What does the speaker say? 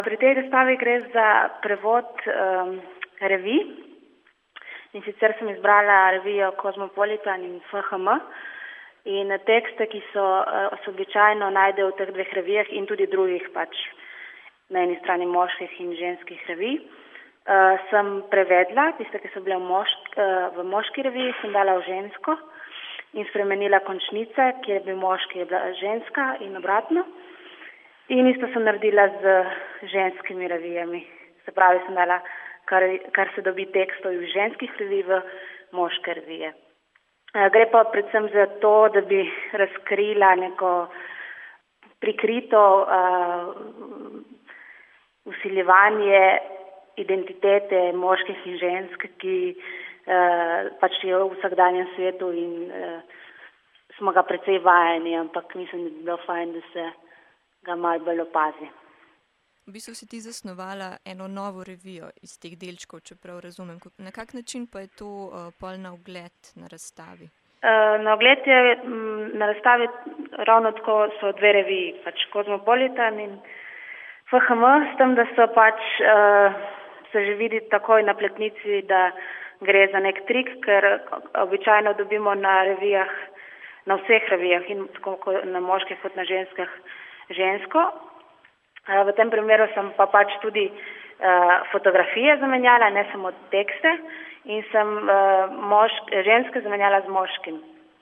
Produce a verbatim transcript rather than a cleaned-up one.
Pri tej razstavi gre za prevod um, revij. In sicer sem izbrala revijo Cosmopolitan in F H M in tekste, ki so, so običajno najdejo v teh dveh revijah in tudi drugih pač na eni strani moških in ženskih revij. Uh, sem prevedla tiste, ki so bile v, mošk, uh, v moški reviji, sem dala v žensko in spremenila končnice, kjer je bil moški, je bila ženska in obratno. In isto sem naredila z ženskimi revijami. Se pravi, sem dala, kar, kar se dobi tekstov iz ženskih revij v moške revije. Uh, gre pa predvsem za to, da bi razkrila neko prikrito uh, vsiljevanje identitete moških in žensk, ki uh, pač je v vsakdanjem svetu in uh, smo ga precej vajeni, ampak mislim, da bi bilo fajn, da se ga malo bolj opazi. V bistvu si ti zasnovala eno novo revijo iz teh delčkov, čeprav razumem. Na kak način pa je to uh, pol na ogled na razstavi? Uh, na ogled je m, na razstavi ravno tako so dve reviji, pač Cosmopolitan in F H M, s tem, da so pač uh, se že vidi takoj na pletnici, da gre za nek trik, ker običajno dobimo na revijah, na vseh revijah, in tako na moških kot na ženskah, žensko. V tem primeru sem pa pač tudi uh, fotografije zamenjala, ne samo tekste, in sem uh, mošk, ženske zamenjala z moškim.